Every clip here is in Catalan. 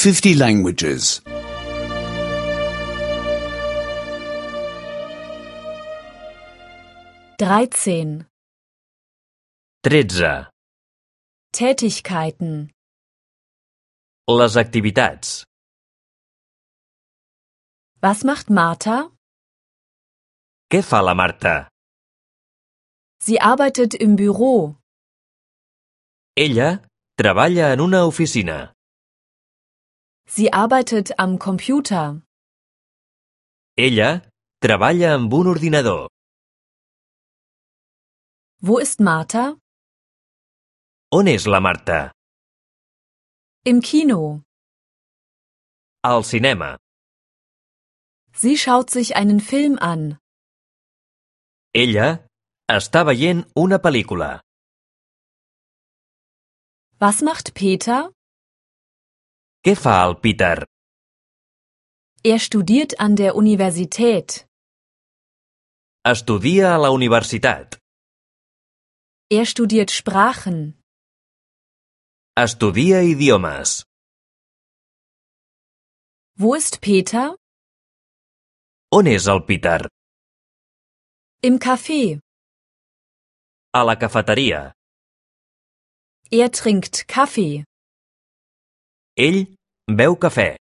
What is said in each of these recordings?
50 languages. 13. 13. Tätigkeiten. Les activitats. Was macht Martha? Què fa la Marta? Sie arbeitet im Büro. Ella treballa en una oficina. Sie arbeitet am Computer. Ella treballa amb un ordinador. Wo ist Martha? On és la Marta? Im Kino. Al cinema. Sie schaut sich einen Film an. Ella està veient una pel·lícula. Was macht Peter? Què fa el Peter? Er studiert an der Universität. Estudia a la universitat. Er studiert Sprachen. Estudia idiomes. Wo ist Peter? On és el Peter? Im Café. A la cafeteria. Er trinkt Kaffee. Ell beu cafè.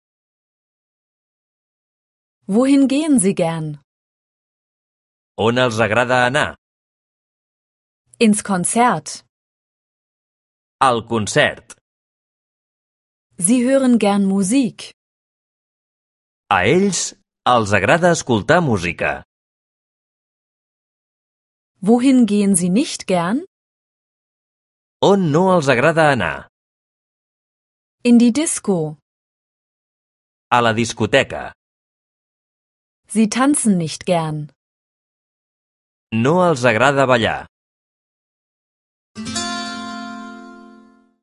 Wohin gehen Sie gern? On els agrada anar? Ins Konzert. Al concert. Sie hören gern Musik. A ells els agrada escoltar música. Wohin gehen Sie nicht gern? On no els agrada anar? In die Disco. A la discoteca. Sie tanzen nicht gern. No els agrada ballar.